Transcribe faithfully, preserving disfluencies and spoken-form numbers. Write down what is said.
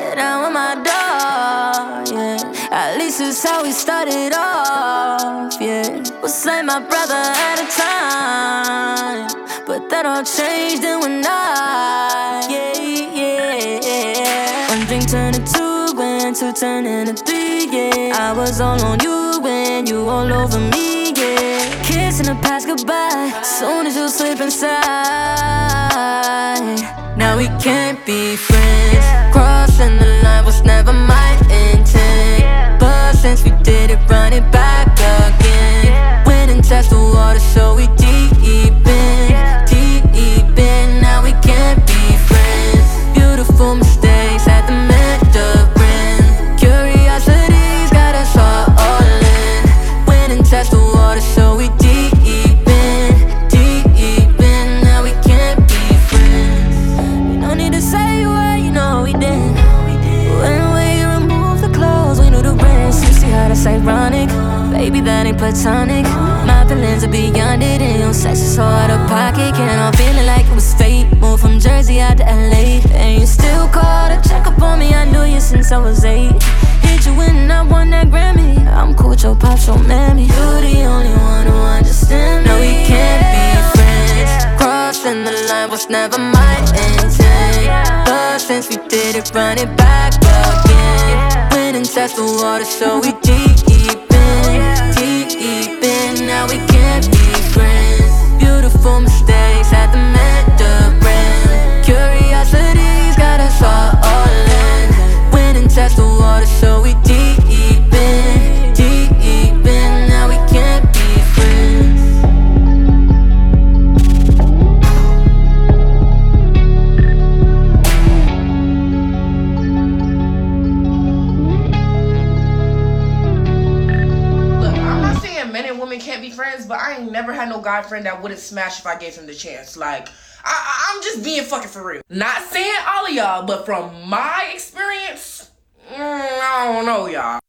down with my dog, yeah. At least it's how we started off, yeah. Was like my brother at a time, but that all changed in one night, yeah, yeah. One drink turned to two, and two turned into three, yeah. I was all on you and you all over me, yeah. Kissing the past goodbye, soon as you slip inside. Now we can't be friends. Crossing the line was never my intent, but since we did it, run it back again. Went and test the water, so we deep in, deep in. Now we can't be friends. Beautiful mistakes had to mend up. Curiosity's got us all, all in. Went and test the water, so we deep in, deep in. Now we can't be friends. You don't need to say where, you know we did. When we remove the clothes, we knew the rest. You see how that's ironic? Baby, that ain't platonic. My feelings are beyond it, and your sex is so out of pocket. Can't all feeling like it was fate. Moved from Jersey out to L A, and you still call to check up on me. I knew you since I was eight. Hit you when I won that Grammy. I'm cool with your pop, so mammy. You're the only one who understands me. No, we can't be friends. Crossing the line was never my intent, but since we did it, run it back again. Went and test the water, so we deep in, deep in. Now we can't be friends. Beautiful mistakes had to mend up. Curiosity's got us all, all in. Went and test the water, so we deep in, deep in. Now we can't be friends. Look, I'm not saying men and women can't be friends, but I ain't never had no guy friend that wouldn't smash if I gave him the chance. Like, I, I, I'm just being fucking for real. Not saying all of y'all, but from my experience, mm, I don't know, y'all.